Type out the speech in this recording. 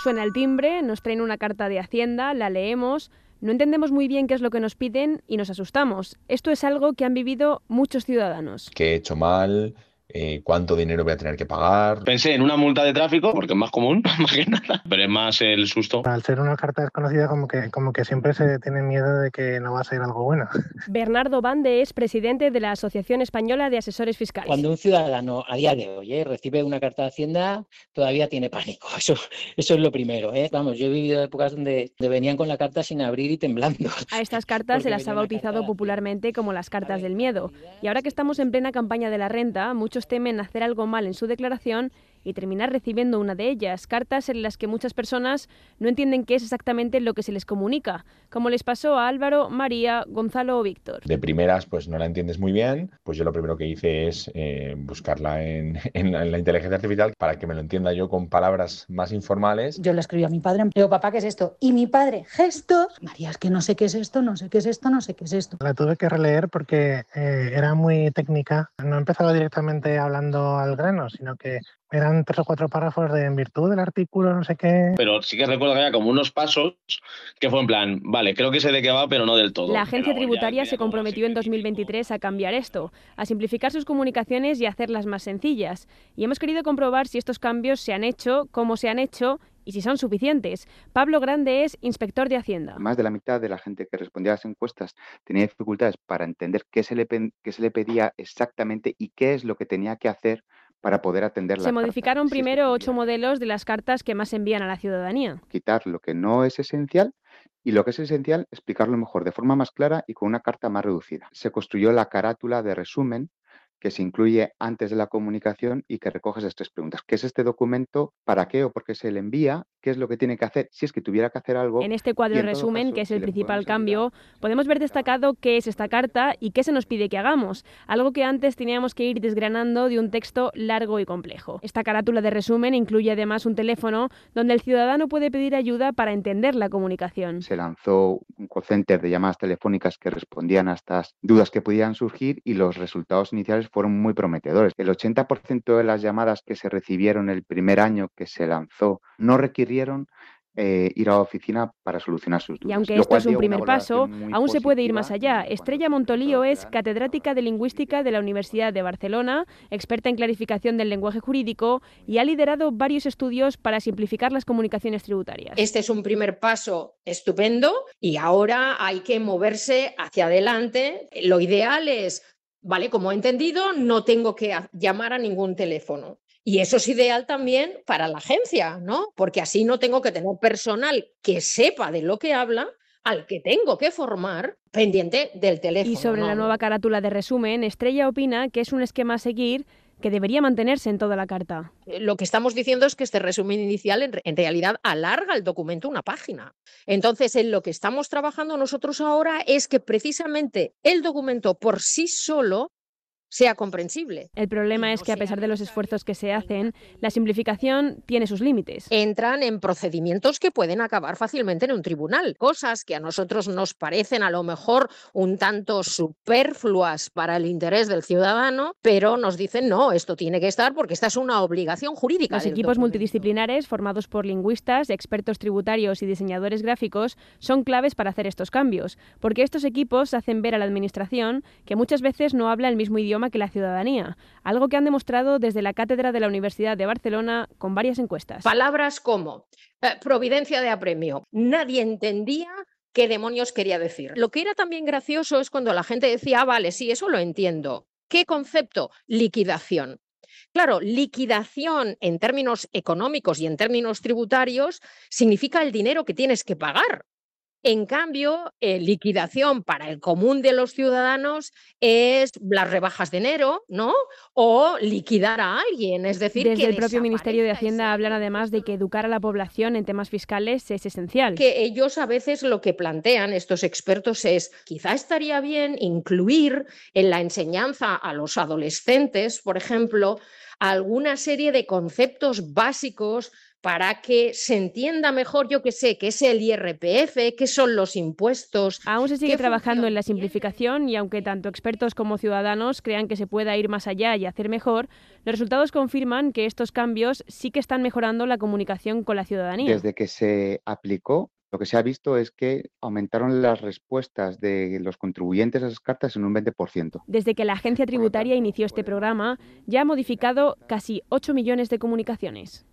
Suena el timbre, nos traen una carta de Hacienda, la leemos, no entendemos muy bien qué es lo que nos piden y nos asustamos. Esto es algo que han vivido muchos ciudadanos. ¿Qué he hecho mal? ¿Cuánto dinero voy a tener que pagar? Pensé en una multa de tráfico, porque es más común, más que nada, pero es más el susto. Al ser una carta desconocida, como que siempre se tiene miedo de que no va a ser algo bueno. Bernardo Bande es presidente de la Asociación Española de Asesores Fiscales. Cuando un ciudadano a día de hoy recibe una carta de Hacienda, todavía tiene pánico. Eso es lo primero. Vamos, yo he vivido épocas donde venían con la carta sin abrir y temblando. A estas cartas se las ha bautizado popularmente como las cartas del miedo. Y ahora que estamos en plena campaña de la renta, muchos temen hacer algo mal en su declaración y terminar recibiendo una de ellas, cartas en las que muchas personas no entienden qué es exactamente lo que se les comunica, como les pasó a Álvaro, María, Gonzalo o Víctor. De primeras, pues no la entiendes muy bien, pues yo lo primero que hice es buscarla en la inteligencia artificial para que me lo entienda yo con palabras más informales. Yo le escribí a mi padre, le digo, papá, ¿qué es esto? Y mi padre, gestos. María, es que no sé qué es esto, no sé qué es esto, no sé qué es esto. La tuve que releer porque era muy técnica. No empezaba directamente hablando al grano, sino que eran 3 o 4 párrafos de en virtud del artículo, no sé qué. Pero sí que recuerdo que había como unos pasos que fue en plan, vale, creo que sé de qué va, pero no del todo. La agencia tributaria se comprometió en 2023 a cambiar esto, a simplificar sus comunicaciones y a hacerlas más sencillas. Y hemos querido comprobar si estos cambios se han hecho, cómo se han hecho y si son suficientes. Pablo Grande es inspector de Hacienda. Más de la mitad de la gente que respondía a las encuestas tenía dificultades para entender qué se le pedía exactamente y qué es lo que tenía que hacer para poder atender la Se carta. modificaron primero 8 modelos de las cartas que más envían a la ciudadanía. Quitar lo que no es esencial y lo que es esencial, explicarlo mejor, de forma más clara y con una carta más reducida. Se construyó la carátula de resumen que se incluye antes de la comunicación y que recoge esas 3 preguntas. ¿Qué es este documento? ¿Para qué o por qué se le envía? ¿Qué es lo que tiene que hacer si es que tuviera que hacer algo? En este cuadro de resumen, caso, que es el si le principal podemos cambio, podemos ver destacado qué es esta carta y qué se nos pide que hagamos, algo que antes teníamos que ir desgranando de un texto largo y complejo. Esta carátula de resumen incluye además un teléfono donde el ciudadano puede pedir ayuda para entender la comunicación. Se lanzó un call center de llamadas telefónicas que respondían a estas dudas que podían surgir y los resultados iniciales fueron muy prometedores. El 80% de las llamadas que se recibieron el primer año que se lanzó no requirieron ir a la oficina para solucionar sus dudas. Y aunque esto es un primer paso, aún se puede ir más allá. Estrella Montolío es catedrática de Lingüística de la Universidad de Barcelona, experta en clarificación del lenguaje jurídico y ha liderado varios estudios para simplificar las comunicaciones tributarias. Este es un primer paso estupendo y ahora hay que moverse hacia adelante. Lo ideal es, vale, como he entendido, no tengo que llamar a ningún teléfono. Y eso es ideal también para la agencia, ¿no? Porque así no tengo que tener personal que sepa de lo que habla, al que tengo que formar pendiente del teléfono. Y sobre la nueva carátula de resumen, Estrella opina que es un esquema a seguir que debería mantenerse en toda la carta. Lo que estamos diciendo es que este resumen inicial en realidad alarga el documento una página. Entonces, en lo que estamos trabajando nosotros ahora es que precisamente el documento por sí solo sea comprensible. El problema es que a pesar de los esfuerzos que se hacen, la simplificación tiene sus límites. Entran en procedimientos que pueden acabar fácilmente en un tribunal, cosas que a nosotros nos parecen a lo mejor un tanto superfluas para el interés del ciudadano, pero nos dicen no, esto tiene que estar porque esta es una obligación jurídica. Los equipos multidisciplinares formados por lingüistas, expertos tributarios y diseñadores gráficos son claves para hacer estos cambios, porque estos equipos hacen ver a la administración que muchas veces no habla el mismo idioma que la ciudadanía, algo que han demostrado desde la cátedra de la Universidad de Barcelona con varias encuestas. Palabras como providencia de apremio. Nadie entendía qué demonios quería decir. Lo que era también gracioso es cuando la gente decía, ah, vale, sí, eso lo entiendo. ¿Qué concepto? Liquidación. Claro, liquidación en términos económicos y en términos tributarios significa el dinero que tienes que pagar. En cambio, liquidación para el común de los ciudadanos es las rebajas de enero, ¿no? O liquidar a alguien, es decir, desde el propio Ministerio de Hacienda hablan además de que educar a la población en temas fiscales es esencial. Que ellos a veces lo que plantean, estos expertos, es quizá estaría bien incluir en la enseñanza a los adolescentes, por ejemplo, alguna serie de conceptos básicos para que se entienda mejor, yo qué sé, qué es el IRPF, qué son los impuestos. Aún se sigue trabajando en la simplificación y aunque tanto expertos como ciudadanos crean que se pueda ir más allá y hacer mejor, los resultados confirman que estos cambios sí que están mejorando la comunicación con la ciudadanía. Desde que se aplicó, lo que se ha visto es que aumentaron las respuestas de los contribuyentes a esas cartas en un 20%. Desde que la agencia tributaria inició este programa, ya ha modificado casi 8 millones de comunicaciones.